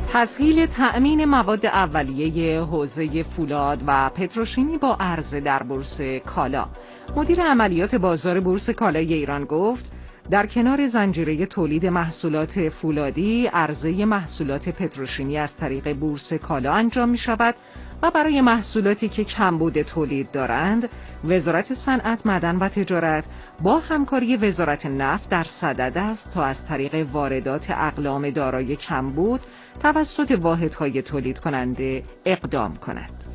تسهیل تأمین مواد اولیه حوزه فولاد و پتروشیمی با عرضه در بورس کالا. مدیر عملیات بازار بورس کالای ایران گفت در کنار زنجیره تولید محصولات فولادی، عرضه محصولات پتروشیمی از طریق بورس کالا انجام می شود و برای محصولاتی که کمبود تولید دارند، وزارت صنعت، معدن و تجارت با همکاری وزارت نفت در صدد است تا از طریق واردات اقلام دارای کمبود توسط واحدهای تولید کننده اقدام کند.